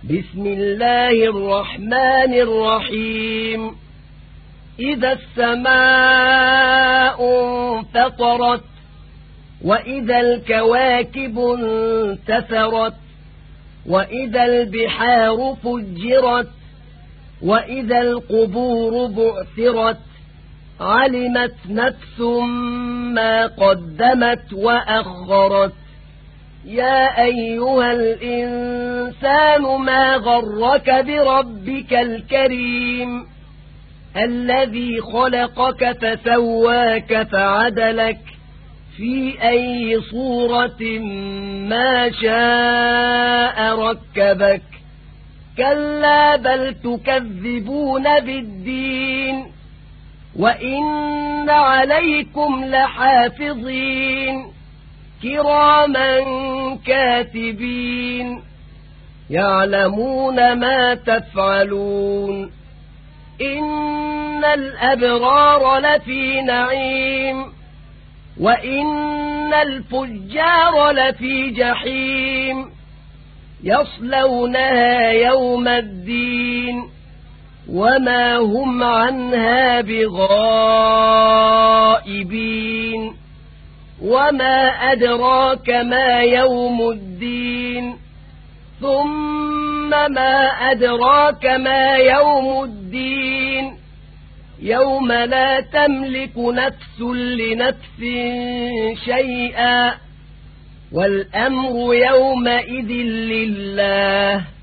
بسم الله الرحمن الرحيم إذا السماء انفطرت وإذا الكواكب انتثرت وإذا البحار فجرت وإذا القبور بعثرت علمت نفس ما قدمت وأخرت يا أيها الإنسان ما غرك بربك الكريم الذي خلقك فسواك فعدلك في أي صورة ما شاء ركبك كلا بل تكذبون بالدين وإن عليكم لحافظين كراما كاتبين يعلمون ما تفعلون إن الأبرار لفي نعيم وإن الفجار لفي جحيم يصلونها يوم الدين وما هم عنها بغائبين وما أدراك ما يوم الدين ثم ما أدراك ما يوم الدين يوم لا تملك نفس لنفس شيئا والأمر يومئذ لله